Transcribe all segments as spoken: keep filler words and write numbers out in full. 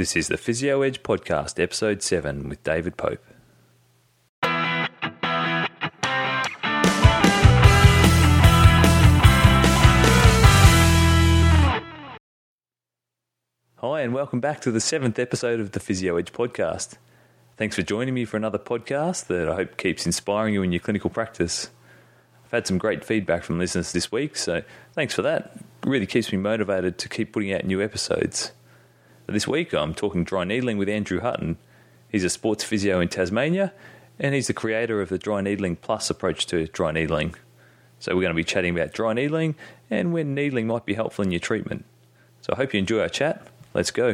This is the Physio Edge Podcast, Episode seven, with David Pope. Hi, and welcome back to the seventh episode of the Physio Edge Podcast. Thanks for joining me for another podcast that I hope keeps inspiring you in your clinical practice. I've had some great feedback from listeners this week, so thanks for that. It really keeps me motivated to keep putting out new episodes. This week I'm talking dry needling with Andrew Hutton. He's a sports physio in Tasmania, and he's the creator of the Dry Needling Plus approach to dry needling. So we're going to be chatting about dry needling and when needling might be helpful in your treatment. So I hope you enjoy our chat. Let's go.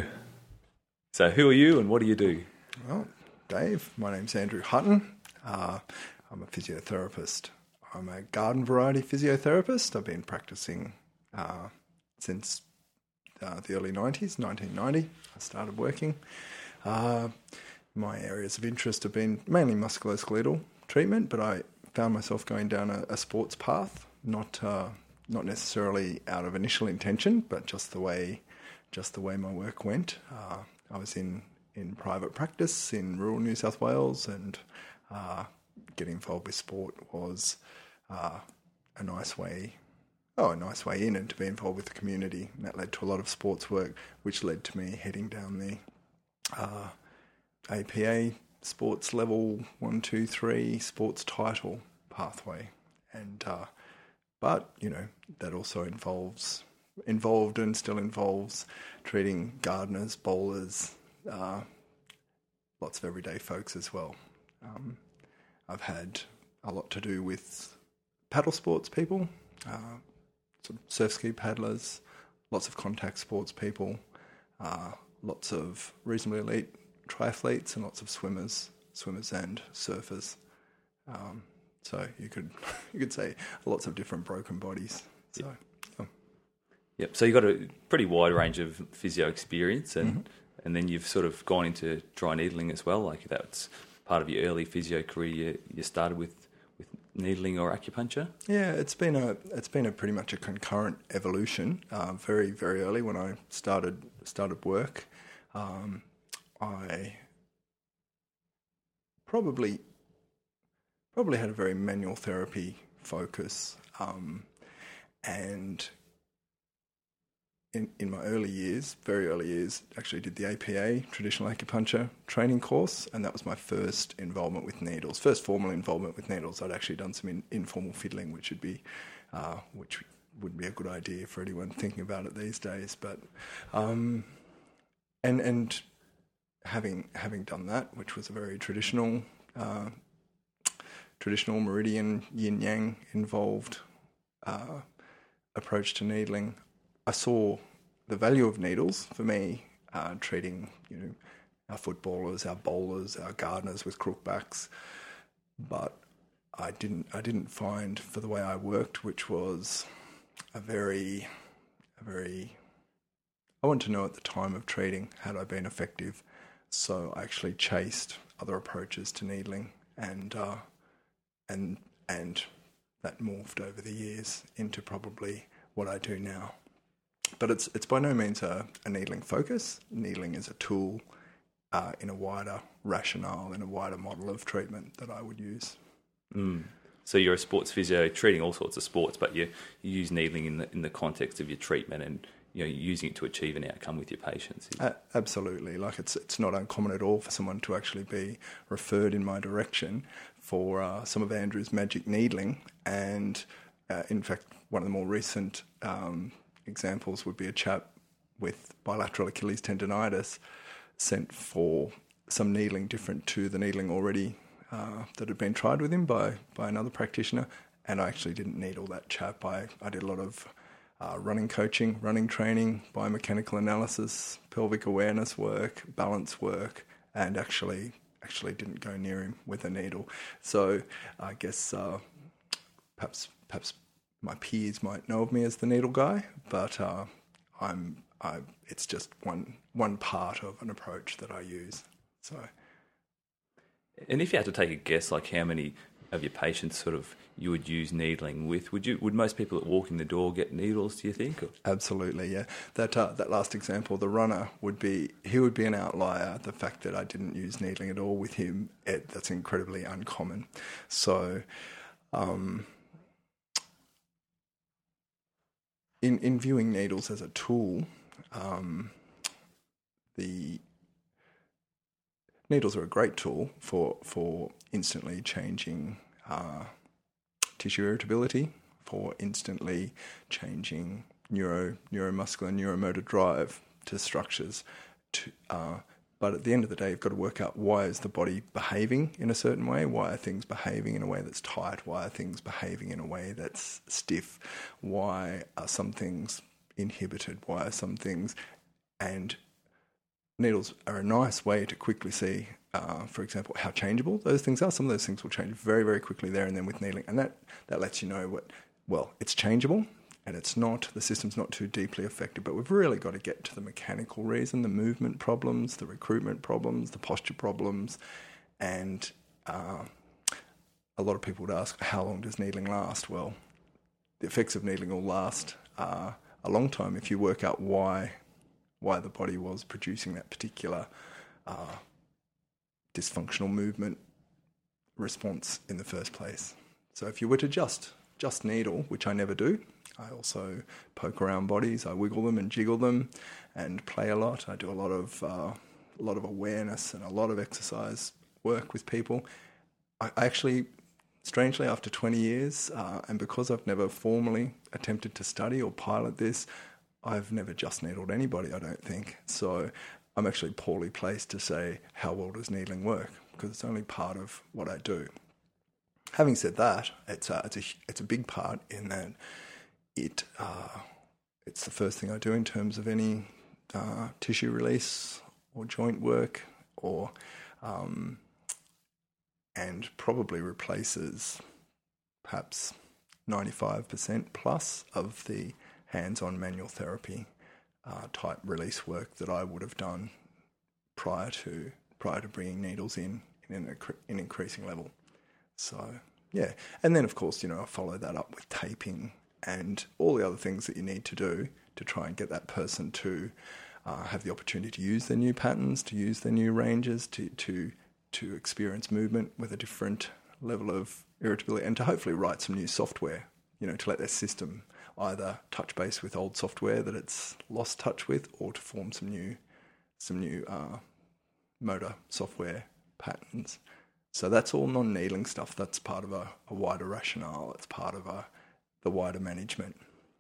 So who are you and what do you do? Well, Dave, my name's Andrew Hutton. Uh, I'm a physiotherapist. I'm a garden variety physiotherapist. I've been practicing uh, since uh, the early nineties, nineteen ninety. I started working. Uh, my areas of interest have been mainly musculoskeletal treatment, but I found myself going down a, a sports path, not uh, not necessarily out of initial intention, but just the way just the way my work went. Uh, I was in, in private practice in rural New South Wales, and uh, getting involved with sport was uh, a nice way, oh, a nice way in and to be involved with the community. And that led to a lot of sports work, which led to me heading down the uh, A P A sports level one, two, three sports title pathway. And uh, but you know that also involves. involved and still involves treating gardeners, bowlers, uh, lots of everyday folks as well. Um, I've had a lot to do with paddle sports people, uh, sort of surf ski paddlers, lots of contact sports people, uh, lots of reasonably elite triathletes and lots of swimmers, swimmers and surfers. Um, so you could you could say lots of different broken bodies. So. Yeah. Yep. So you've got a pretty wide range of physio experience, and Mm-hmm. and then you've sort of gone into dry needling as well. Like that's part of your early physio career. You, you started with, with needling or acupuncture. Yeah, it's been a it's been a pretty much a concurrent evolution. Uh, very very early when I started started work, um, I probably probably had a very manual therapy focus, um, and. In, in my early years, very early years, actually did the A P A, traditional acupuncture training course, and that was my first involvement with needles, first formal involvement with needles. I'd actually done some in, informal fiddling, which would be, uh, which would be a good idea for anyone thinking about it these days. But, um, and and having having done that, which was a very traditional, uh, traditional meridian yin yang involved uh, approach to needling. I saw the value of needles for me, uh, treating you know our footballers, our bowlers, our gardeners with crookbacks, but I didn't. I didn't find for the way I worked, which was a very, a very. I wanted to know at the time of treating had I been effective, so I actually chased other approaches to needling, and uh, and and that morphed over the years into probably what I do now. But it's it's by no means a, a needling focus. Needling is a tool uh, in a wider rationale, in a wider model of treatment that I would use. Mm. So you're a sports physio treating all sorts of sports, but you, you use needling in the in the context of your treatment and you know using it to achieve an outcome with your patients. Uh, absolutely, like it's it's not uncommon at all for someone to actually be referred in my direction for uh, some of Andrew's magic needling, and uh, in fact, one of the more recent. Um, Examples would be a chap with bilateral Achilles tendonitis sent for some needling different to the needling already uh, that had been tried with him by, by another practitioner, and I actually didn't needle that chap. I, I did a lot of uh, running coaching, running training, biomechanical analysis, pelvic awareness work, balance work, and actually actually didn't go near him with a needle. So I guess uh, perhaps perhaps. My peers might know of me as the needle guy, but uh, I'm. I, it's just one one part of an approach that I use. So, and if you had to take a guess, like how many of your patients sort of you would use needling with? Would you? Would most people that walk in the door get needles, do you think? Or? Absolutely, yeah. That uh, that last example, the runner, would be, he would be an outlier. The fact that I didn't use needling at all with him, it, that's incredibly uncommon. So, um, in, in viewing needles as a tool, um, the needles are a great tool for, for instantly changing uh, tissue irritability, for instantly changing neuro neuromuscular neuromotor drive to structures. To, uh, but at the end of the day, you've got to work out, why is the body behaving in a certain way? Why are things behaving in a way that's tight? Why are things behaving in a way that's stiff? Why are some things inhibited? Why are some things... And needles are a nice way to quickly see, uh, for example, how changeable those things are. Some of those things will change very, very quickly there and then with needling. And that, that lets you know what, well, it's changeable and it's not, the system's not too deeply affected. But we've really got to get to the mechanical reason, the movement problems, the recruitment problems, the posture problems. And uh, a lot of people would ask, how long does needling last? Well, the effects of needling will last uh, a long time if you work out why... why the body was producing that particular uh, dysfunctional movement response in the first place. So if you were to just just needle, which I never do, I also poke around bodies, I wiggle them and jiggle them and play a lot. I do a lot of uh, a lot of awareness and a lot of exercise work with people. I, I actually, strangely, after twenty years, uh, and because I've never formally attempted to study or pilot this, I've never just needled anybody, I don't think. So I'm actually poorly placed to say how well does needling work, because it's only part of what I do. Having said that, it's a, it's a, it's a big part in that it uh, it's the first thing I do in terms of any uh, tissue release or joint work, or um, and probably replaces perhaps ninety-five percent plus of the hands-on manual therapy uh, type release work that I would have done prior to prior to bringing needles in in an, in increasing level. So yeah, and then of course, you know, I follow that up with taping and all the other things that you need to do to try and get that person to uh, have the opportunity to use their new patterns, to use their new ranges, to to to experience movement with a different level of irritability, and to hopefully write some new software, you know, to let their system either touch base with old software that it's lost touch with, or to form some new some new uh, motor software patterns. So that's all non-needling stuff. That's part of a, a wider rationale. It's part of a, the wider management.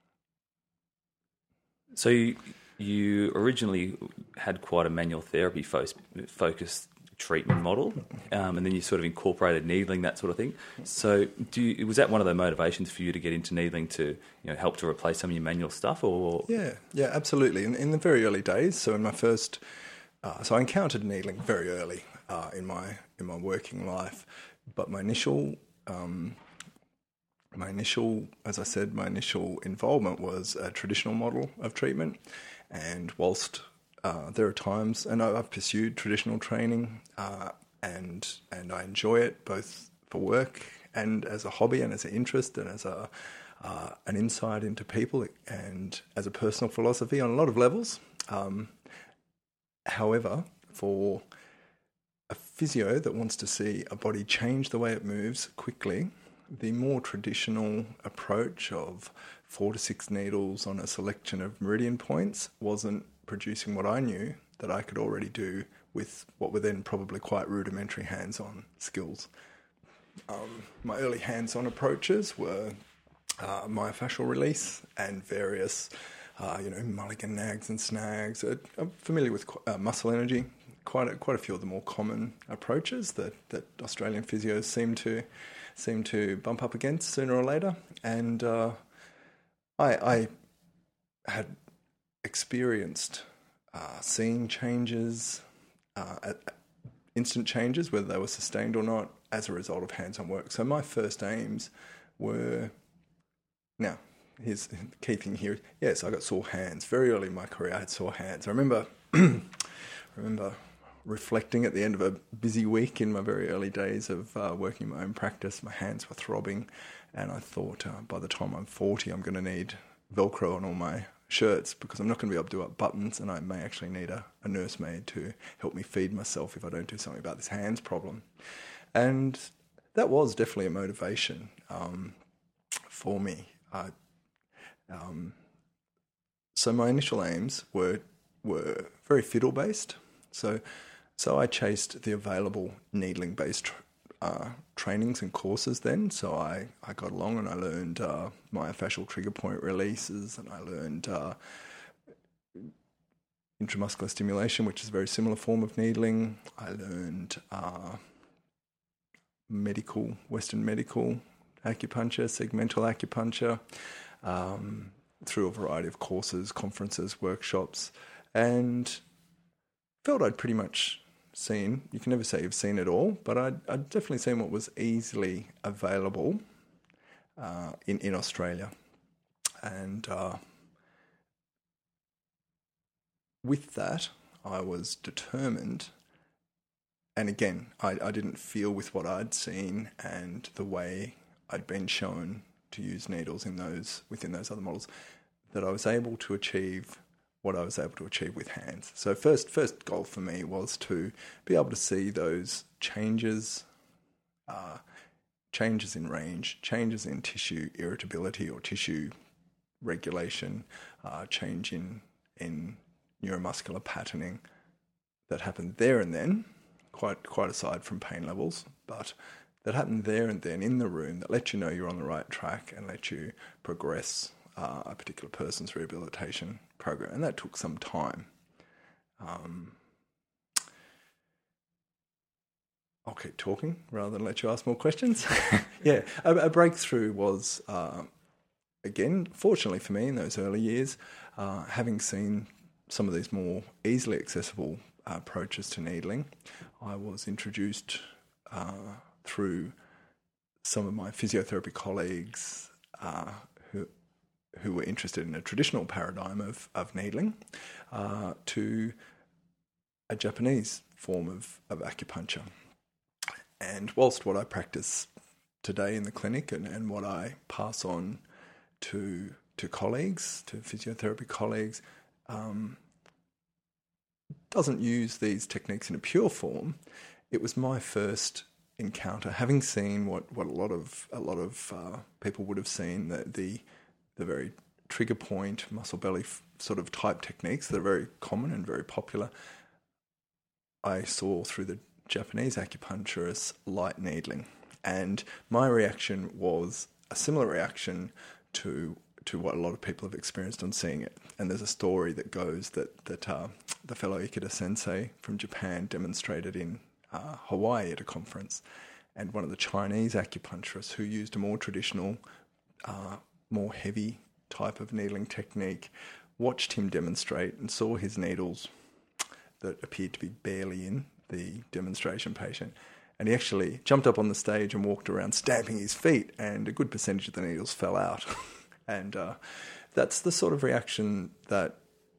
So you, you originally had quite a manual therapy fo- focused treatment model, um, and then you sort of incorporated needling, that sort of thing. So do you, was that one of the motivations for you to get into needling, to, you know, help to replace some of your manual stuff? Or Yeah, yeah, absolutely. In, in the very early days, so in my first, uh, so I encountered needling very early uh, in my in my working life, but my initial, um, my initial, as I said, my initial involvement was a traditional model of treatment, and whilst Uh, there are times, and I've pursued traditional training, uh, and and I enjoy it both for work and as a hobby and as an interest and as a uh, an insight into people and as a personal philosophy on a lot of levels. Um, however, for a physio that wants to see a body change the way it moves quickly, the more traditional approach of four to six needles on a selection of meridian points wasn't producing what I knew that I could already do with what were then probably quite rudimentary hands-on skills. Um, my early hands-on approaches were uh, myofascial release and various, uh, you know, Mulligan nags and snags. Uh, I'm familiar with uh, muscle energy, quite a, quite a few of the more common approaches that, that Australian physios seem to seem to bump up against sooner or later. And uh, I, I had experienced uh, seeing changes, uh, at, instant changes, whether they were sustained or not, as a result of hands-on work. So my first aims were, now, here's the key thing here. Yes, I got sore hands. Very early in my career, I had sore hands. I remember, I remember reflecting at the end of a busy week in my very early days of uh, working in my own practice. My hands were throbbing, and I thought uh, by the time I'm forty, I'm going to need Velcro on all my shirts because I'm not going to be able to do up buttons, and I may actually need a, a nursemaid to help me feed myself if I don't do something about this hands problem. And that was definitely a motivation um, for me. I, um, so my initial aims were were very fiddle based. So so I chased the available needling based uh, trainings and courses then. So I, I got along and I learned uh, myofascial trigger point releases, and I learned uh, intramuscular stimulation, which is a very similar form of needling. I learned uh, medical, Western medical acupuncture, segmental acupuncture, um, through a variety of courses, conferences, workshops, and felt I'd pretty much seen, you can never say you've seen it all, but I'd, I'd definitely seen what was easily available uh, in, in Australia. And uh, with that, I was determined, and again, I, I didn't feel with what I'd seen and the way I'd been shown to use needles in those within those other models, that I was able to achieve what I was able to achieve with hands. So first first goal for me was to be able to see those changes, uh, changes in range, changes in tissue irritability or tissue regulation, uh, change in, in neuromuscular patterning that happened there and then, quite quite aside from pain levels, but that happened there and then in the room that let you know you're on the right track and let you progress uh, a particular person's rehabilitation program. And that took some time. Um, I'll keep talking rather than let you ask more questions. yeah, a, a breakthrough was, uh, again, fortunately for me in those early years, uh, having seen some of these more easily accessible uh, approaches to needling, I was introduced uh, through some of my physiotherapy colleagues uh, who who were interested in a traditional paradigm of, of needling uh, to a Japanese form of, of acupuncture. And whilst what I practice today in the clinic and, and what I pass on to to colleagues, to physiotherapy colleagues, um, doesn't use these techniques in a pure form, it was my first encounter, having seen what, what a lot of a lot of uh, people would have seen, the, the the very trigger point, muscle belly f- sort of type techniques that are very common and very popular. I saw through the Japanese acupuncturists light needling, and my reaction was a similar reaction to to what a lot of people have experienced on seeing it. And there's a story that goes that that uh, the fellow Ikeda Sensei from Japan demonstrated in uh, Hawaii at a conference, and one of the Chinese acupuncturists who used a more traditional, uh, more heavy type of needling technique watched him demonstrate and saw his needles that appeared to be barely in the demonstration patient. And he actually jumped up on the stage and walked around stamping his feet, and a good percentage of the needles fell out. and uh, that's the sort of reaction that,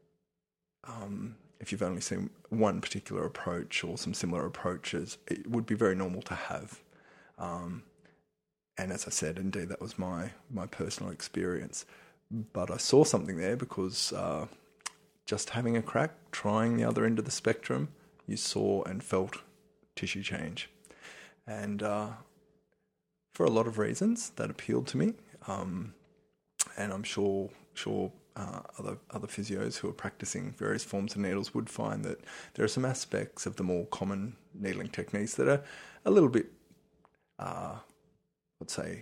um, if you've only seen one particular approach or some similar approaches, it would be very normal to have. Um, and as I said, indeed, that was my, my personal experience. But I saw something there because uh, just having a crack, trying the other end of the spectrum, you saw and felt tissue change. And uh, for a lot of reasons, that appealed to me. Um, and I'm sure sure uh, other other physios who are practicing various forms of needles would find that there are some aspects of the more common needling techniques that are a little bit, uh, let's say,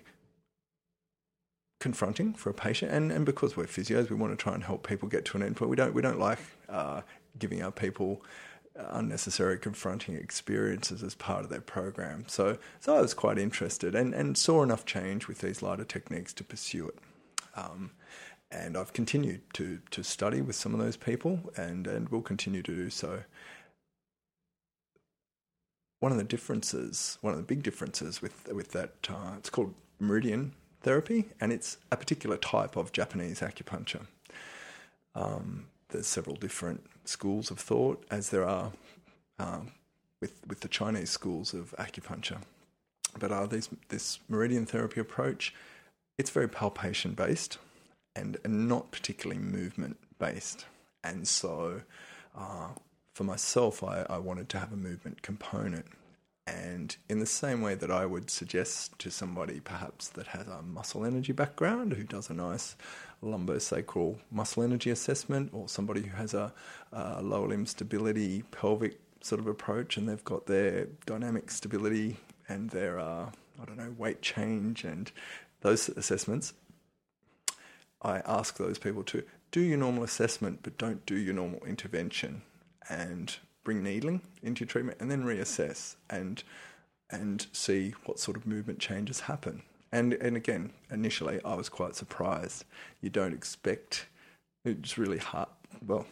confronting for a patient. And, and because we're physios, we want to try and help people get to an endpoint. We don't we don't like uh, giving our people unnecessary confronting experiences as part of their program. So so I was quite interested and, and saw enough change with these lighter techniques to pursue it. Um, and I've continued to to study with some of those people and, and will continue to do so. One of the differences, one of the big differences with, with that, uh, it's called meridian therapy, and it's a particular type of Japanese acupuncture. Um, there's several different schools of thought, as there are um, with with the Chinese schools of acupuncture. But uh, these, this meridian therapy approach, it's very palpation based and, and not particularly movement based. And so uh, for myself, I, I wanted to have a movement component. And in the same way that I would suggest to somebody perhaps that has a muscle energy background, who does a nice lumbosacral muscle energy assessment, or somebody who has a, a lower limb stability pelvic sort of approach, and they've got their dynamic stability and their, uh, I don't know, weight change and those assessments, I ask those people to do your normal assessment, but don't do your normal intervention, and bring needling into your treatment, and then reassess and and see what sort of movement changes happen. And and again, initially I was quite surprised. You don't expect, it's really hard. Well,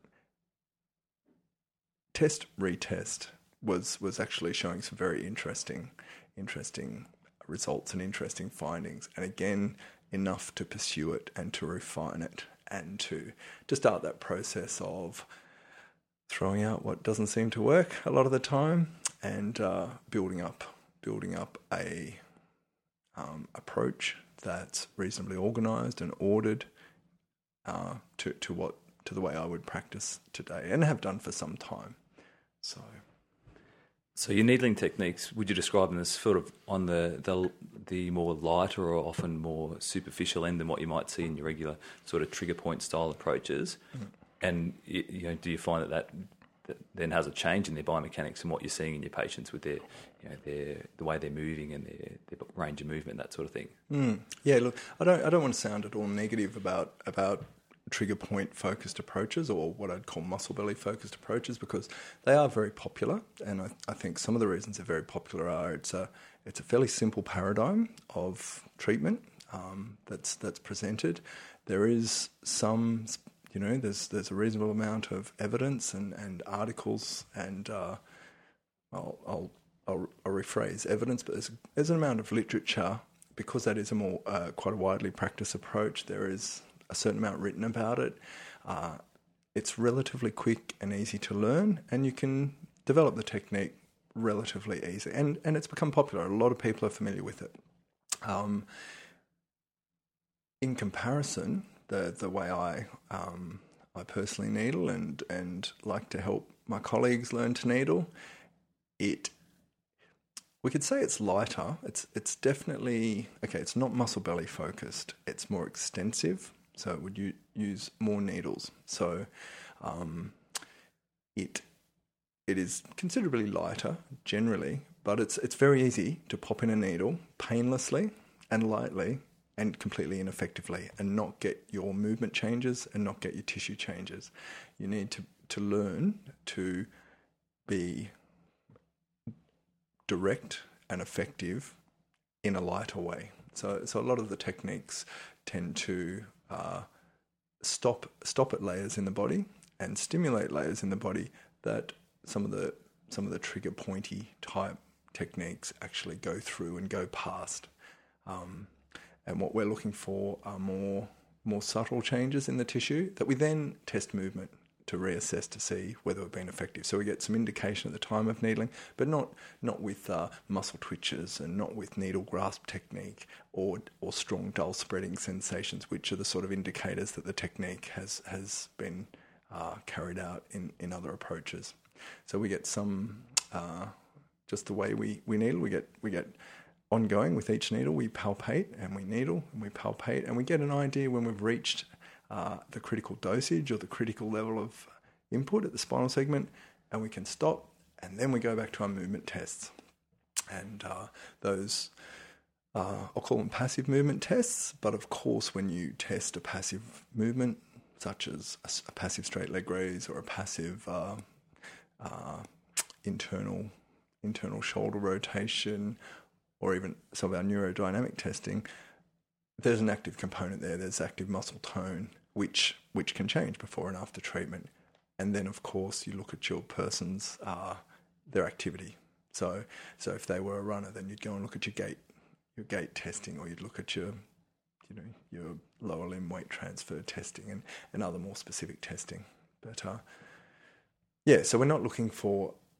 test retest was was actually showing some very interesting interesting results and interesting findings, and again enough to pursue it and to refine it and to to start that process of throwing out what doesn't seem to work a lot of the time, and uh, building up building up a um, approach that's reasonably organised and ordered uh, to to what to the way I would practice today and have done for some time. So, so your needling techniques, would you describe them as sort of on the the, the more lighter or often more superficial end than what you might see in your regular sort of trigger point style approaches? Mm. And you, you know, do you find that, that that then has a change in their biomechanics and what you're seeing in your patients with their, you know, their the way they're moving and their, their range of movement, that sort of thing? Mm. Yeah, look, I don't I don't want to sound at all negative about about. trigger point focused approaches, or what I'd call muscle belly focused approaches, because they are very popular, and I, I think some of the reasons they're very popular are it's a it's a fairly simple paradigm of treatment um, that's that's presented. There is some, you know, there's there's a reasonable amount of evidence and, and articles, and uh, I'll, I'll I'll I'll rephrase evidence, but there's there's an amount of literature, because that is a more uh, quite a widely practiced approach. There is a certain amount written about it. Uh, it's relatively quick and easy to learn, and you can develop the technique relatively easy. And, and it's become popular. A lot of people are familiar with it. Um, in comparison, the the way I um, I personally needle and and like to help my colleagues learn to needle, it we could say it's lighter. It's it's definitely okay. It's not muscle belly focused. It's more extensive. So it would u- use more needles. So um, it it is considerably lighter generally, but it's it's very easy to pop in a needle painlessly and lightly and completely ineffectively, and not get your movement changes and not get your tissue changes. You need to, to learn to be direct and effective in a lighter way. So so a lot of the techniques tend to Uh, stop stop at layers in the body and stimulate layers in the body that some of the some of the trigger pointy type techniques actually go through and go past. Um, and what we're looking for are more more subtle changes in the tissue that we then test movement to reassess to see whether we've been effective. So we get some indication at the time of needling, but not not with uh, muscle twitches and not with needle grasp technique or or strong dull spreading sensations, which are the sort of indicators that the technique has has been uh, carried out in, in other approaches. So we get some uh, just the way we, we needle, we get we get ongoing with each needle. We palpate and we needle and we palpate, and we get an idea when we've reached Uh, the critical dosage or the critical level of input at the spinal segment, and we can stop, and then we go back to our movement tests. And uh, those, uh, I'll call them passive movement tests, but of course when you test a passive movement, such as a, a passive straight leg raise or a passive uh, uh, internal internal shoulder rotation, or even some of our neurodynamic testing, there's an active component there. There's active muscle tone, which which can change before and after treatment. And then, of course, you look at your person's uh, their activity. So, so if they were a runner, then you'd go and look at your gait, your gait testing, or you'd look at your, you know, your lower limb weight transfer testing, and, and other more specific testing. But uh, yeah, so we're not looking for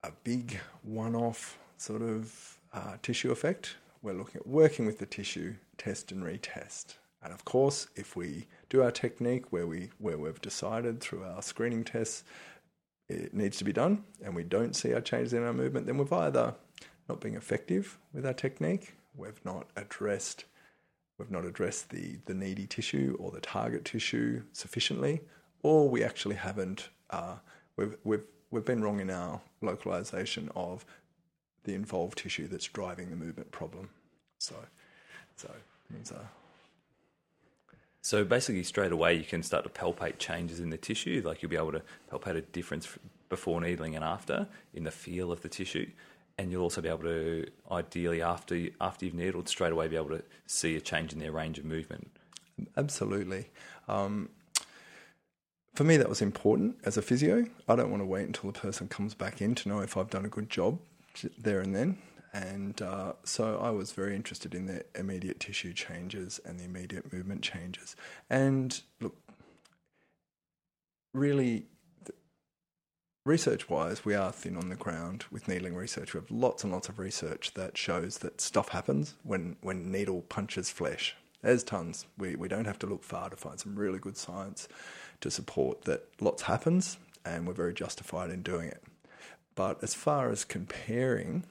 a big one-off sort of uh, tissue effect. We're looking at working with the tissue, test and retest. And of course, if we do our technique where we where we've decided through our screening tests it needs to be done, and we don't see our changes in our movement, then we've either not being effective with our technique, we've not addressed we've not addressed the the needy tissue or the target tissue sufficiently, or we actually haven't uh, we've we've we've been wrong in our localization of the involved tissue that's driving the movement problem. So, so it's a So basically, straight away, you can start to palpate changes in the tissue. Like you'll be able to palpate a difference before needling and after in the feel of the tissue, and you'll also be able to, ideally, after after you've needled, straight away be able to see a change in their range of movement. Absolutely. Um, for me, that was important as a physio. I don't want to wait until the person comes back in to know if I've done a good job there and then. And uh, so I was very interested in the immediate tissue changes and the immediate movement changes. And look, really, research-wise, we are thin on the ground with needling research. We have lots and lots of research that shows that stuff happens when, when needle punches flesh. There's tons. We, we don't have to look far to find some really good science to support that lots happens, and we're very justified in doing it. But as far as comparing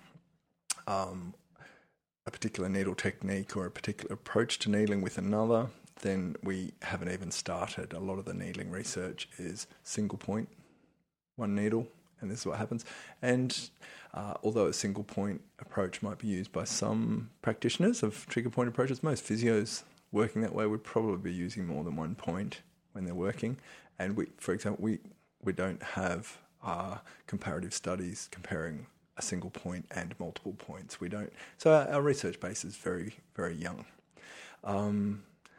Um, a particular needle technique or a particular approach to needling with another, then we haven't even started. A lot of the needling research is single point, one needle, and this is what happens. And uh, although a single point approach might be used by some practitioners of trigger point approaches, most physios working that way would probably be using more than one point when they're working. And we, for example, we, we don't have uh, comparative studies comparing a single point and multiple points. We don't. So our, our research base is very, very young. Um,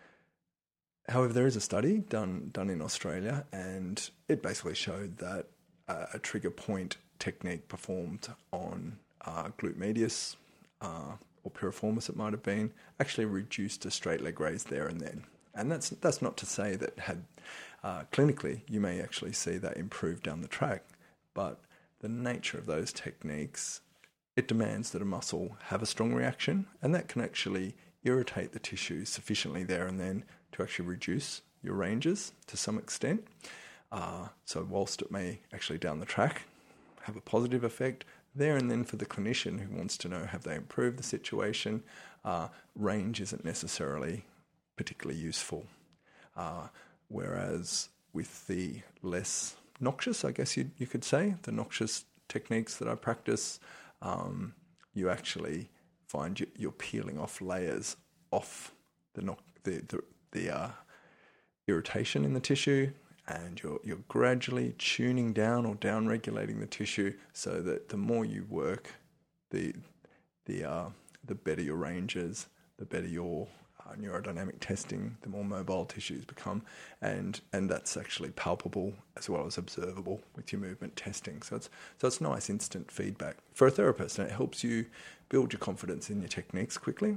however, there is a study done done in Australia, and it basically showed that uh, a trigger point technique performed on uh, glute medius uh, or piriformis, it might have been, actually reduced a straight leg raise there and then. And that's that's not to say that had uh, clinically you may actually see that improve down the track, but the nature of those techniques, it demands that a muscle have a strong reaction, and that can actually irritate the tissue sufficiently there and then to actually reduce your ranges to some extent. Uh, so whilst it may actually down the track have a positive effect, there and then for the clinician who wants to know have they improved the situation, uh, range isn't necessarily particularly useful. Uh, whereas with the less noxious, I guess you you could say, the noxious techniques that I practice, um, you actually find you, you're peeling off layers off the no, the the, the uh, irritation in the tissue, and you're you're gradually tuning down or down regulating the tissue so that the more you work, the the uh, the better your range is, the better your Uh, neurodynamic testing, the more mobile tissues become, and and that's actually palpable as well as observable with your movement testing. So it's so it's nice instant feedback for a therapist, and it helps you build your confidence in your techniques quickly,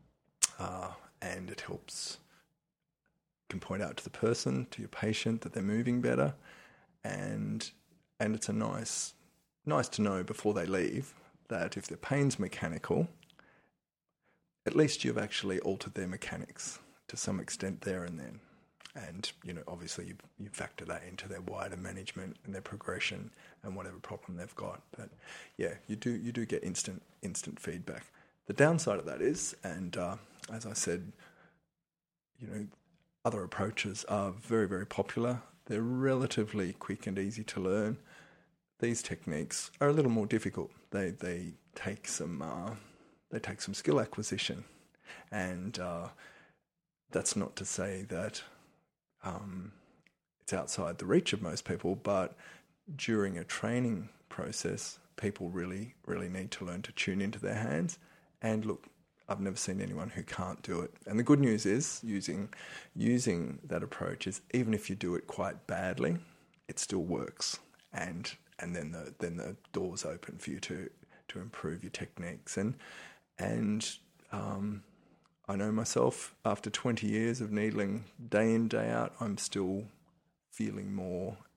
uh, and it helps can point out to the person, to your patient, that they're moving better, and and it's a nice nice to know before they leave that if their pain's mechanical, at least you've actually altered their mechanics to some extent there and then. And, you know, obviously you, you factor that into their wider management and their progression and whatever problem they've got. But yeah, you do you do get instant instant feedback. The downside of that is, and uh, as I said, you know, other approaches are very, very popular. They're relatively quick and easy to learn. These techniques are a little more difficult. They they take some... Uh, They take some skill acquisition, and uh, that's not to say that um, it's outside the reach of most people, but during a training process, people really, really need to learn to tune into their hands. And look, I've never seen anyone who can't do it. And the good news is, using using that approach is, even if you do it quite badly, it still works, and and then the then the doors open for you to to improve your techniques. And And um, I know myself, after twenty years of needling day in, day out, I'm still feeling more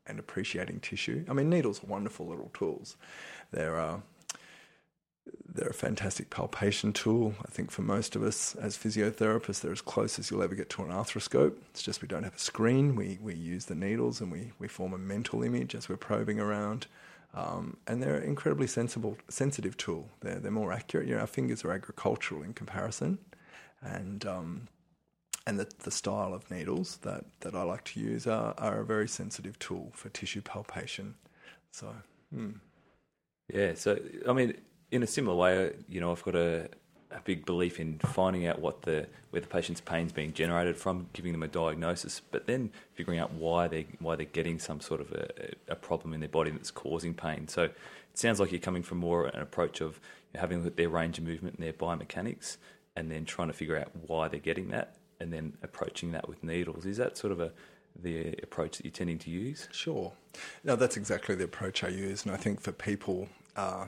and appreciating tissue. I mean, needles are wonderful little tools. They're uh, they're a fantastic palpation tool. I think for most of us as physiotherapists, they're as close as you'll ever get to an arthroscope. It's just we don't have a screen. We we use the needles and we, we form a mental image as we're probing around. Um, and they're an incredibly sensible, sensitive tool. They're, they're more accurate. You know, our fingers are agricultural in comparison. And um, and the, the style of needles that, that I like to use are, are a very sensitive tool for tissue palpation. So, hmm. Yeah, so, I mean, in a similar way, you know, I've got a, a big belief in finding out what the where the patient's pain's being generated from, giving them a diagnosis, but then figuring out why they why they're getting some sort of a, a problem in their body that's causing pain. So it sounds like you're coming from more an approach of having a look at their range of movement and their biomechanics, and then trying to figure out why they're getting that, and then approaching that with needles. Is that sort of a the approach that you're tending to use? Sure. No, that's exactly the approach I use, and I think for people. Uh,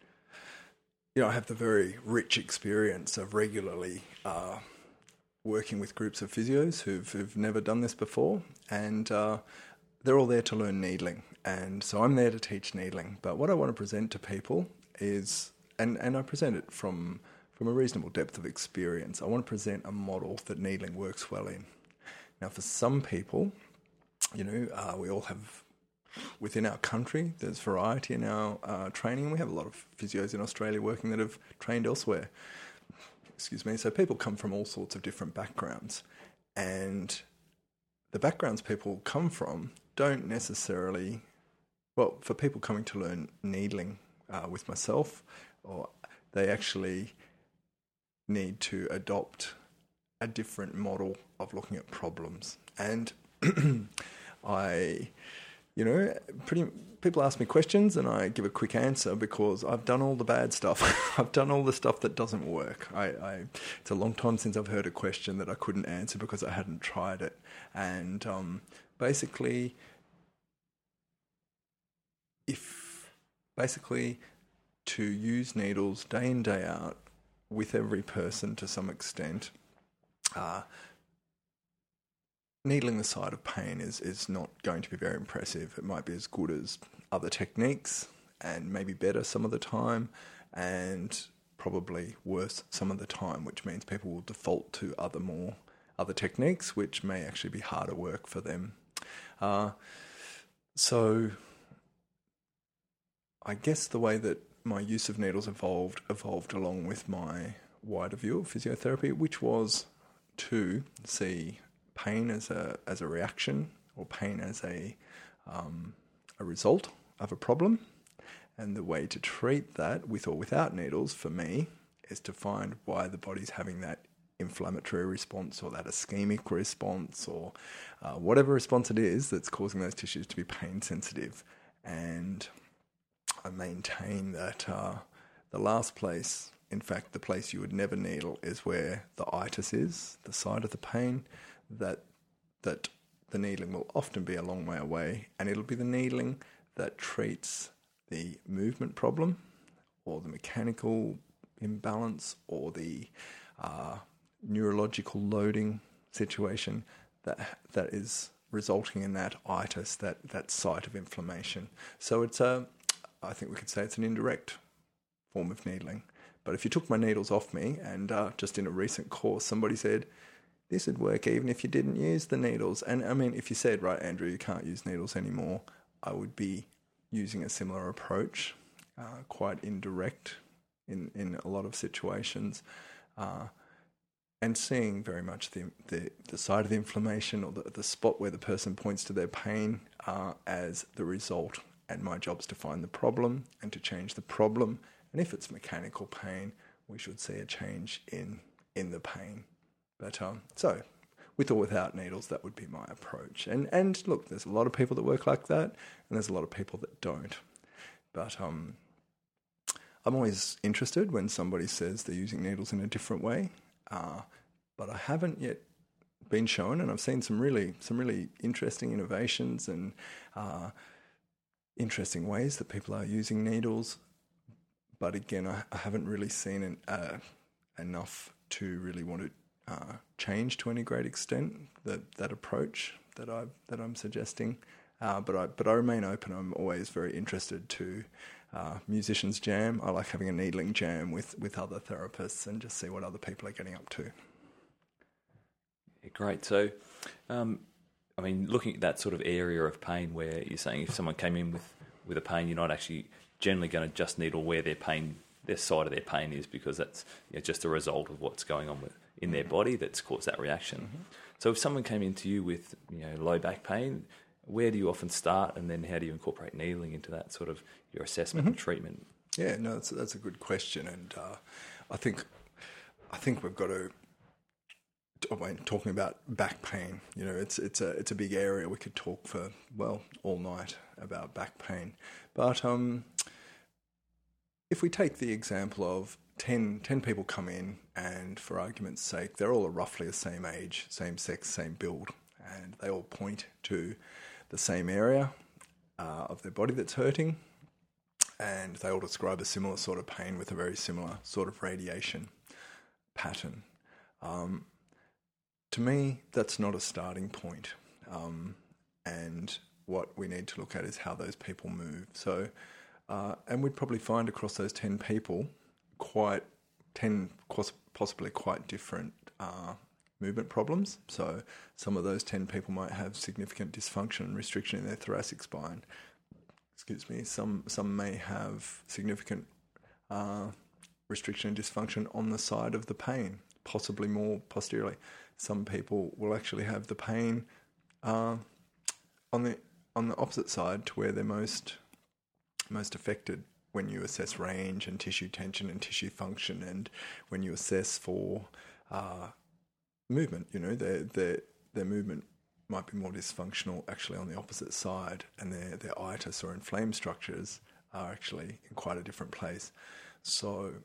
You know, I have the very rich experience of regularly uh, working with groups of physios who've, who've never done this before, and uh, they're all there to learn needling. And so I'm there to teach needling. But what I want to present to people is, and, and I present it from, from a reasonable depth of experience, I want to present a model that needling works well in. Now, for some people, you know, uh, we all have... Within our country, there's variety in our uh, training. We have a lot of physios in Australia working that have trained elsewhere. Excuse me. So people come from all sorts of different backgrounds. And the backgrounds people come from don't necessarily... Well, for people coming to learn needling uh, with myself, or they actually need to adopt a different model of looking at problems. And I... You know, pretty people ask me questions and I give a quick answer because I've done all the bad stuff. I've done all the stuff that doesn't work. I, I, it's a long time since I've heard a question that I couldn't answer because I hadn't tried it. And um, basically, if basically to use needles day in, day out with every person to some extent, uh, needling the side of pain is, is not going to be very impressive. It might be as good as other techniques and maybe better some of the time and probably worse some of the time, which means people will default to other more other techniques, which may actually be harder work for them. Uh, so I guess the way that my use of needles evolved, evolved along with my wider view of physiotherapy, which was to see pain as a as a reaction or pain as a um, a result of a problem, and the way to treat that with or without needles for me is to find why the body's having that inflammatory response or that ischemic response or uh, whatever response it is that's causing those tissues to be pain sensitive. And I maintain that uh, the last place, in fact the place you would never needle, is where the itis is, the side of the pain. that that the needling will often be a long way away, and it'll be the needling that treats the movement problem or the mechanical imbalance or the uh, neurological loading situation that that is resulting in that itis, that, that site of inflammation. So it's a, I think we could say it's an indirect form of needling. But if you took my needles off me and uh, just in a recent course somebody said, this would work even if you didn't use the needles. And I mean, if you said, right, Andrew, you can't use needles anymore, I would be using a similar approach, uh, quite indirect in, in a lot of situations, uh, and seeing very much the, the, the side of the inflammation or the, the spot where the person points to their pain uh, as the result. And my job's to find the problem and to change the problem. And if it's mechanical pain, we should see a change in, in the pain. But um, so, with or without needles, that would be my approach. And and look, there's a lot of people that work like that, and there's a lot of people that don't. But um, I'm always interested when somebody says they're using needles in a different way. Uh, but I haven't yet been shown, and I've seen some really some really interesting innovations and uh, interesting ways that people are using needles. But again, I, I haven't really seen an, uh, enough to really want to Uh, change to any great extent that that approach that I that I'm suggesting, Uh, but I but I remain open. I'm always very interested to uh, musicians jam. I like having a needling jam with, with other therapists and just see what other people are getting up to. Yeah, great. So, um, I mean, looking at that sort of area of pain where you're saying if someone came in with, with a pain, you're not actually generally going to just needle where their pain, their side of their pain is, because that's you know, just a result of what's going on with, in their body that's caused that reaction. Mm-hmm. So if someone came into you with you know low back pain, where do you often start, and then how do you incorporate needling into that sort of your assessment mm-hmm. and treatment? Yeah, no, that's that's a good question, and uh, I think I think we've got to. When talking about back pain, you know, it's it's a it's a big area. We could talk for well all night about back pain, but um, if we take the example of ten, ten people come in, and for argument's sake, they're all roughly the same age, same sex, same build, and they all point to the same area uh, of their body that's hurting, and they all describe a similar sort of pain with a very similar sort of radiation pattern. Um, to me, that's not a starting point. Um, and what we need to look at is how those people move. So, uh, and we'd probably find across those ten people quite ten possibly quite different uh, movement problems. So some of those ten people might have significant dysfunction and restriction in their thoracic spine. Excuse me. Some some may have significant uh, restriction and dysfunction on the side of the pain, possibly more posteriorly. Some people will actually have the pain uh, on the on the opposite side to where they're most most affected when you assess range and tissue tension and tissue function, and when you assess for uh, movement. You know, their their their movement might be more dysfunctional actually on the opposite side, and their their itis or inflamed structures are actually in quite a different place. So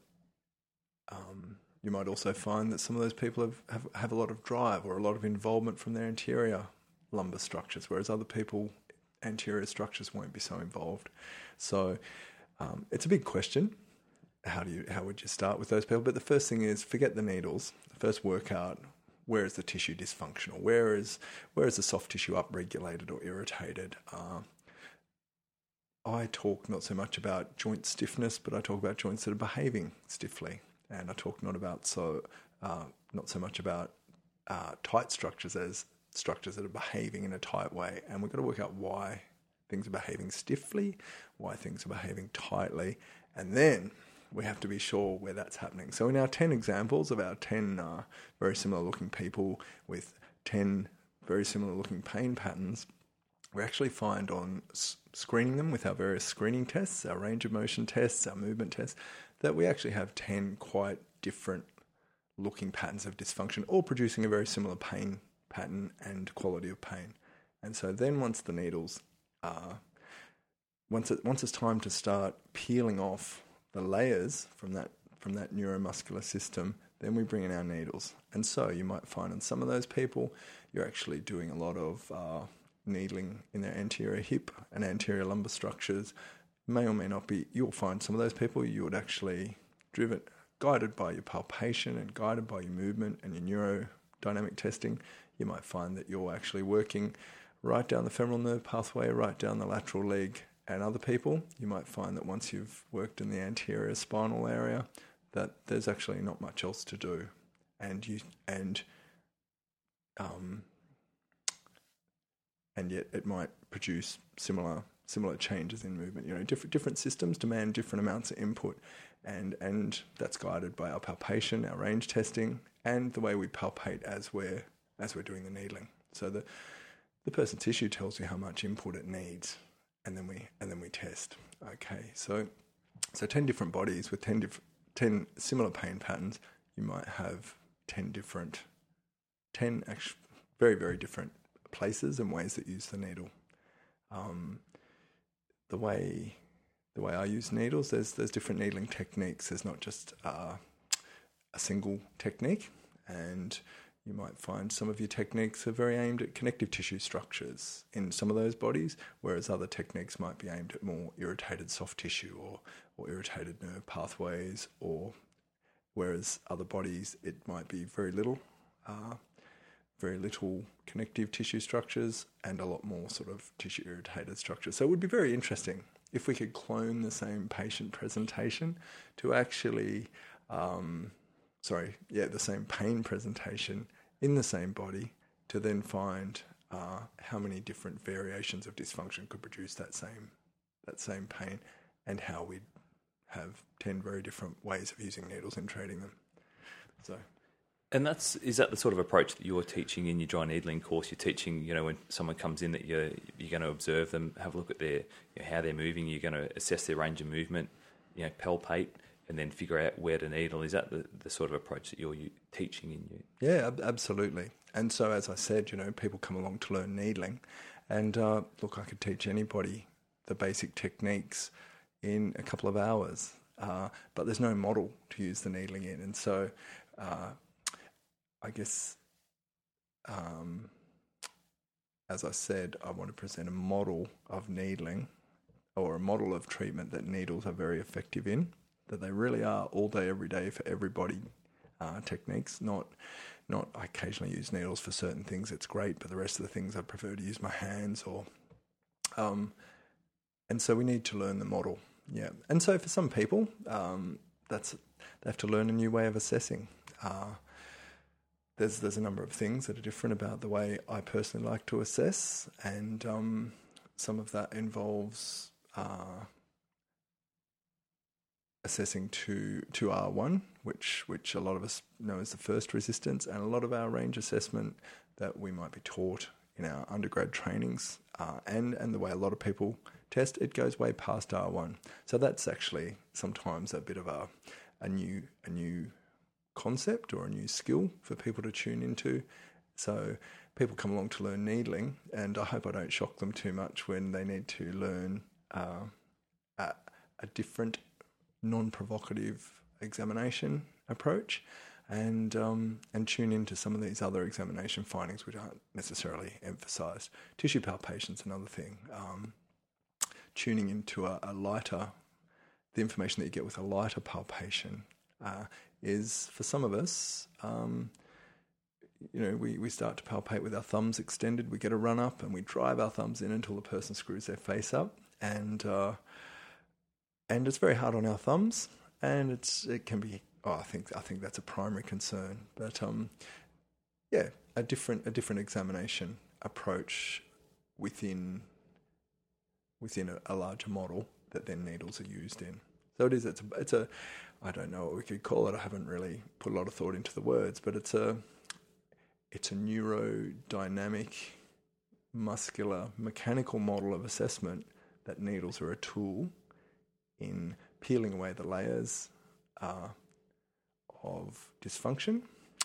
um, you might also find that some of those people have, have, have a lot of drive or a lot of involvement from their anterior lumbar structures, whereas other people, anterior structures won't be so involved. So um, it's a big question. How do you how would you start with those people? But the first thing is forget the needles. The first workout, where is the tissue dysfunctional? Where is where is the soft tissue upregulated or irritated? Uh, I talk not so much about joint stiffness, but I talk about joints that are behaving stiffly. And I talk not about so uh, not so much about uh, tight structures as structures that are behaving in a tight way. And we've got to work out why things are behaving stiffly, why things are behaving tightly, and then we have to be sure where that's happening. So in our ten examples of our ten uh, very similar looking people with ten very similar looking pain patterns, we actually find on s- screening them with our various screening tests, our range of motion tests, our movement tests, that we actually have ten quite different looking patterns of dysfunction, all producing a very similar pain pattern and quality of pain. And so then once the needles, uh, once it, once it's time to start peeling off the layers from that from that neuromuscular system, then we bring in our needles. And so you might find in some of those people, you're actually doing a lot of uh, needling in their anterior hip and anterior lumbar structures. May or may not be, you'll find some of those people you would actually, driven, guided by your palpation and guided by your movement and your neurodynamic testing, you might find that you're actually working right down the femoral nerve pathway, right down the lateral leg. And other people, you might find that once you've worked in the anterior spinal area, that there's actually not much else to do. And you and um and yet it might produce similar similar changes in movement. You know, different different systems demand different amounts of input, and and that's guided by our palpation, our range testing, and the way we palpate as we're as we're doing the needling. So the the person's tissue tells you how much input it needs, and then we and then we test. Okay, so so ten different bodies with ten diff- ten similar pain patterns. You might have ten different, ten actually very very different places and ways that use the needle. Um, the way the way I use needles, there's there's different needling techniques. There's not just uh, a single technique, and you might find some of your techniques are very aimed at connective tissue structures in some of those bodies, whereas other techniques might be aimed at more irritated soft tissue or, or irritated nerve pathways, or whereas other bodies it might be very little, uh, very little connective tissue structures and a lot more sort of tissue irritated structures. So it would be very interesting if we could clone the same patient presentation to actually, um, sorry, yeah, the same pain presentation in the same body to then find uh, how many different variations of dysfunction could produce that same that same pain, and how we'd have ten very different ways of using needles and treating them. So. And that's is that the sort of approach that you're teaching in your dry needling course? You're teaching, you know, when someone comes in that you're you're going to observe them, have a look at their you know, how they're moving. You're going to assess their range of movement, you know, palpate, and then figure out where to needle. Is that the, the sort of approach that you're teaching in you? Yeah, absolutely. And so, as I said, you know, people come along to learn needling, and uh, look, I could teach anybody the basic techniques in a couple of hours, uh, but there's no model to use the needling in, and so. Uh, I guess, um, as I said, I want to present a model of needling or a model of treatment that needles are very effective in, that they really are all day, every day for everybody uh, techniques. Not, not I occasionally use needles for certain things, it's great, but the rest of the things I prefer to use my hands or... Um, and so we need to learn the model, yeah. And so for some people, um, that's they have to learn a new way of assessing. Uh, There's there's a number of things that are different about the way I personally like to assess, and um, some of that involves uh, assessing to to R one, which which a lot of us know as the first resistance, and a lot of our range assessment that we might be taught in our undergrad trainings, uh, and and the way a lot of people test, it goes way past R one. So that's actually sometimes a bit of a a new a new. concept or a new skill for people to tune into. So people come along to learn needling, and I hope I don't shock them too much when they need to learn uh, a, a different non-provocative examination approach, and um, and tune into some of these other examination findings which aren't necessarily emphasised. Tissue palpation's another thing. Um, tuning into a, a lighter, the information that you get with a lighter palpation uh, is, for some of us, um, you know, we, we start to palpate with our thumbs extended. We get a run up and we drive our thumbs in until the person screws their face up, and uh, and it's very hard on our thumbs, and it's it can be. Oh, I think I think that's a primary concern. But um, yeah, a different a different examination approach within within a, a larger model that then needles are used in. So it is. It's a. It's a. I don't know what we could call it. I haven't really put a lot of thought into the words, but it's a. It's a neurodynamic, muscular, mechanical model of assessment that needles are a tool in peeling away the layers uh, of dysfunction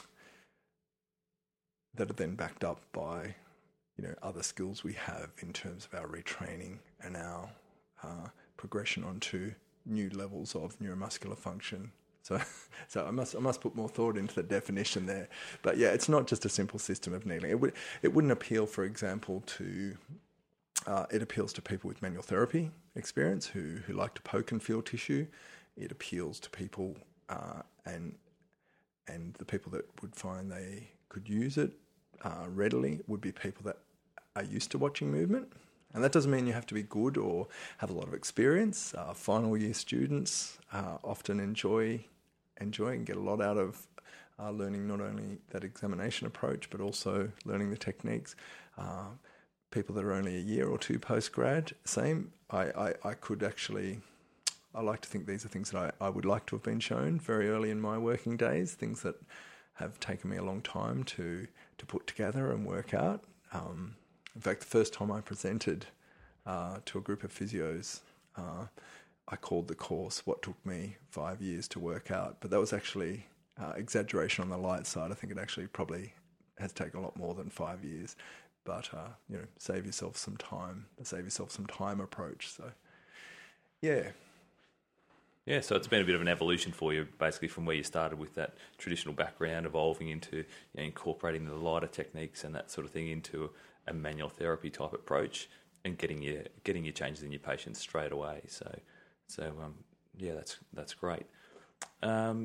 that are then backed up by, you know, other skills we have in terms of our retraining and our uh, progression onto new levels of neuromuscular function. So, so I must I must put more thought into the definition there. But yeah, it's not just a simple system of needling. It would it wouldn't appeal, for example, to uh, it appeals to people with manual therapy experience who who like to poke and feel tissue. It appeals to people uh, and and the people that would find they could use it uh, readily would be people that are used to watching movement. And that doesn't mean you have to be good or have a lot of experience. Uh, final year students uh, often enjoy enjoy and get a lot out of uh, learning not only that examination approach, but also learning the techniques. Uh, people that are only a year or two post-grad, same. I, I, I could actually, I like to think these are things that I, I would like to have been shown very early in my working days, things that have taken me a long time to, to put together and work out. Um, In fact, the first time I presented uh, to a group of physios, uh, I called the course what took me five years to work out. But that was actually uh, exaggeration on the light side. I think it actually probably has taken a lot more than five years. But, uh, you know, save yourself some time, the save yourself some time approach. So, yeah. Yeah, so it's been a bit of an evolution for you, basically, from where you started with that traditional background, evolving into, you know, incorporating the lighter techniques and that sort of thing into a manual therapy type approach, and getting your getting your changes in your patients straight away. So, so um, yeah, that's that's great. Um,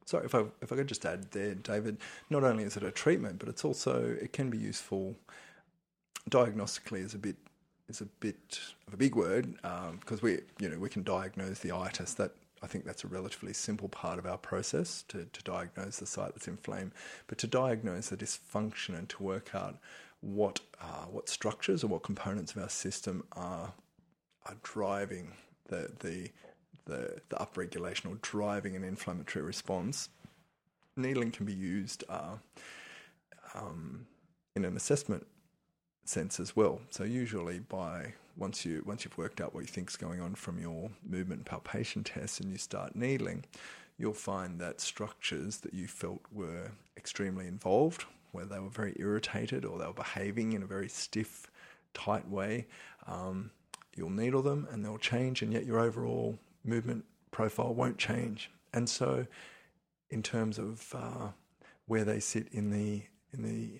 sorry, if I if I could just add there, David, not only is it a treatment, but it's also, it can be useful diagnostically is a bit is a bit of a big word, um, because we you know we can diagnose the itis. That I think that's a relatively simple part of our process to, to diagnose the site that's inflamed, but to diagnose the dysfunction and to work out what uh, what structures or what components of our system are are driving the the the, the upregulation or driving an inflammatory response. Needling can be used uh, um, in an assessment sense as well. So usually by once you once you've worked out what you think is going on from your movement and palpation tests and you start needling, you'll find that structures that you felt were extremely involved, where they were very irritated or they were behaving in a very stiff, tight way, um, you'll needle them and they'll change, and yet your overall movement profile won't change. And so in terms of uh, where they sit in the in the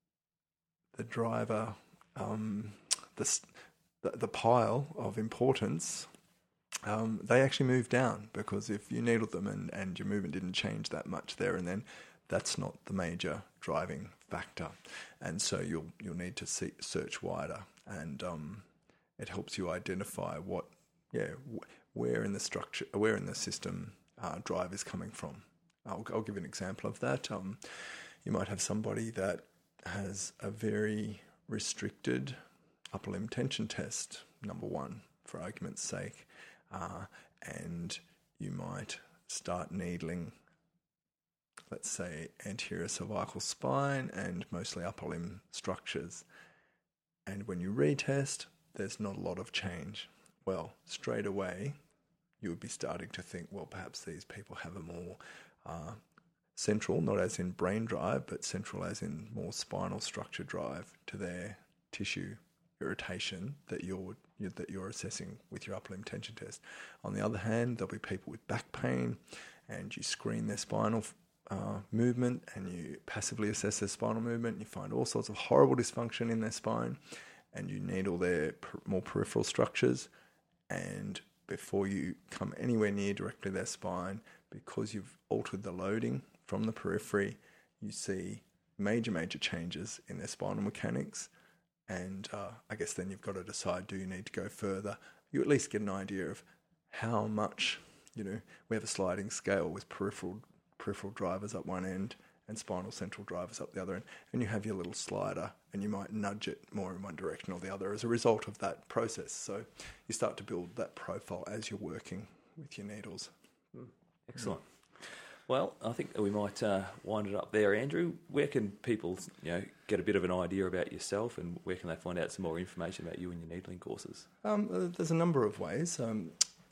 the driver, um, the, the the pile of importance, um, they actually move down, because if you needled them and, and your movement didn't change that much there and then, that's not the major driving factor. And so you'll you'll need to see, search wider, and um, it helps you identify what, yeah, wh- where in the structure, where in the system uh, drive is coming from. I'll, I'll give an example of that. Um, you might have somebody that has a very restricted upper limb tension test, number one, for argument's sake, uh, and you might start needling, let's say, anterior cervical spine and mostly upper limb structures. And when you retest, there's not a lot of change. Well, straight away, you would be starting to think, well, perhaps these people have a more uh, central, not as in brain drive, but central as in more spinal structure drive to their tissue irritation that you're that you're assessing with your upper limb tension test. On the other hand, there'll be people with back pain, and you screen their spinal uh, movement and you passively assess their spinal movement. You find all sorts of horrible dysfunction in their spine, and you needle their per- more peripheral structures. And before you come anywhere near directly their spine, because you've altered the loading from the periphery, you see major, major changes in their spinal mechanics. And uh, I guess then you've got to decide, do you need to go further? You at least get an idea of how much, you know, we have a sliding scale with peripheral peripheral drivers up one end and spinal central drivers up the other end. And you have your little slider and you might nudge it more in one direction or the other as a result of that process. So you start to build that profile as you're working with your needles. Excellent. Well, I think we might uh, wind it up there, Andrew. Where can people, you know, get a bit of an idea about yourself, and where can they find out some more information about you and your needling courses? Um, there's a number of ways. Um,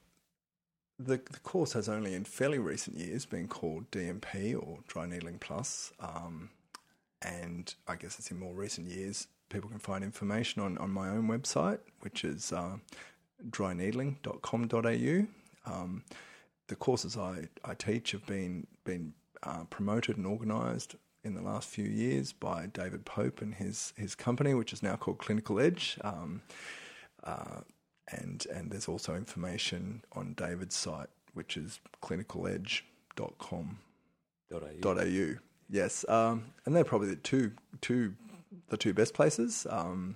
the, the course has only in fairly recent years been called D M P, or Dry Needling Plus, um, and I guess it's in more recent years people can find information on, on my own website, which is uh, dry needling dot com dot a u. Um, The courses I, I teach have been been uh, promoted and organised in the last few years by David Pope and his, his company, which is now called Clinical Edge. Um, uh, and and there's also information on David's site, which is clinical edge dot com dot a u. Yes, um, and they're probably the two two the two best places. Um,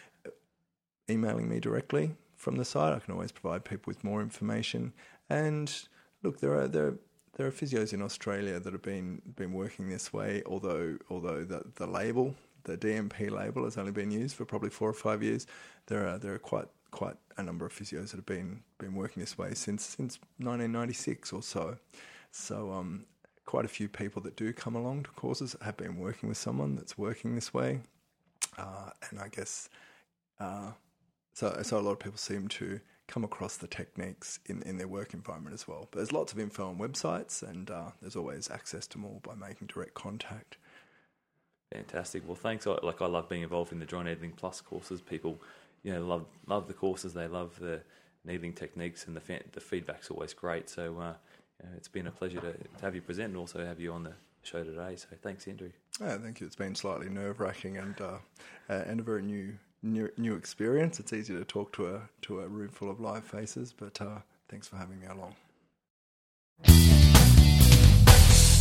emailing me directly from the site, I can always provide people with more information. And look, there are there there are physios in Australia that have been been working this way. Although although the the label, the D M P label, has only been used for probably four or five years, there are there are quite quite a number of physios that have been been working this way since since nineteen ninety-six or so. So um, quite a few people that do come along to courses have been working with someone that's working this way, uh, and I guess uh, so. So a lot of people seem to come across the techniques in, in their work environment as well. But there's lots of info on websites, and uh, there's always access to more by making direct contact. Fantastic. Well, thanks. Like, I love being involved in the Dry Needling Plus courses. People, you know, love love the courses. They love the needling techniques, and the fa- the feedback's always great. So uh, you know, it's been a pleasure to, to have you present and also have you on the show today. So thanks, Andrew. Yeah, thank you. It's been slightly nerve-wracking and uh, and a very new New, new experience. It's easy to talk to a to a room full of live faces, but uh, thanks for having me along.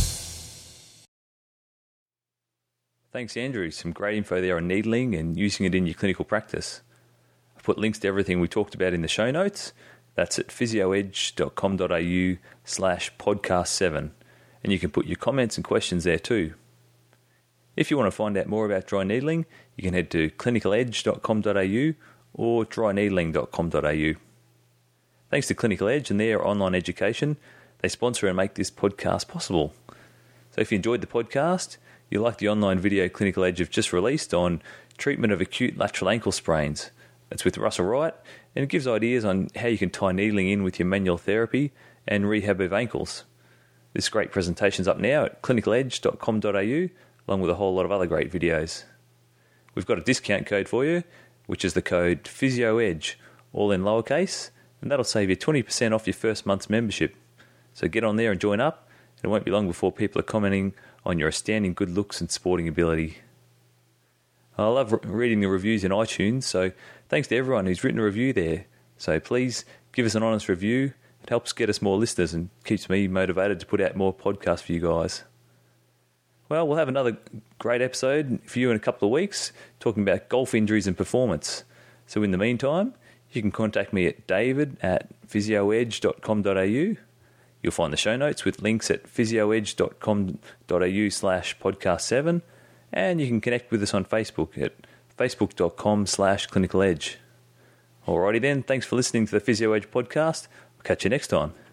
Thanks, Andrew. Some great info there on needling and using it in your clinical practice. I've put links to everything we talked about in the show notes. That's at physioedge.com.au slash podcast seven. And you can put your comments and questions there too. If you want to find out more about dry needling, you can head to clinical edge dot com dot a u or dry needling dot com dot a u. Thanks to Clinical Edge and their online education, they sponsor and make this podcast possible. So if you enjoyed the podcast, you like the online video Clinical Edge have just released on treatment of acute lateral ankle sprains. It's with Russell Wright, and it gives ideas on how you can tie needling in with your manual therapy and rehab of ankles. This great presentation's up now at clinical edge dot com dot a u, along with a whole lot of other great videos. We've got a discount code for you, which is the code PhysioEdge, all in lowercase, and that'll save you twenty percent off your first month's membership. So get on there and join up, and it won't be long before people are commenting on your outstanding good looks and sporting ability. I love re- reading the reviews in iTunes, so thanks to everyone who's written a review there. So please give us an honest review. It helps get us more listeners and keeps me motivated to put out more podcasts for you guys. Well, we'll have another great episode for you in a couple of weeks, talking about golf injuries and performance. So in the meantime, you can contact me at david at physioedge dot com dot a u. You'll find the show notes with links at physioedge dot com dot a u slash podcast seven, and you can connect with us on Facebook at facebook dot com slash clinical edge. Alrighty then, thanks for listening to the Physio Edge podcast. I'll catch you next time.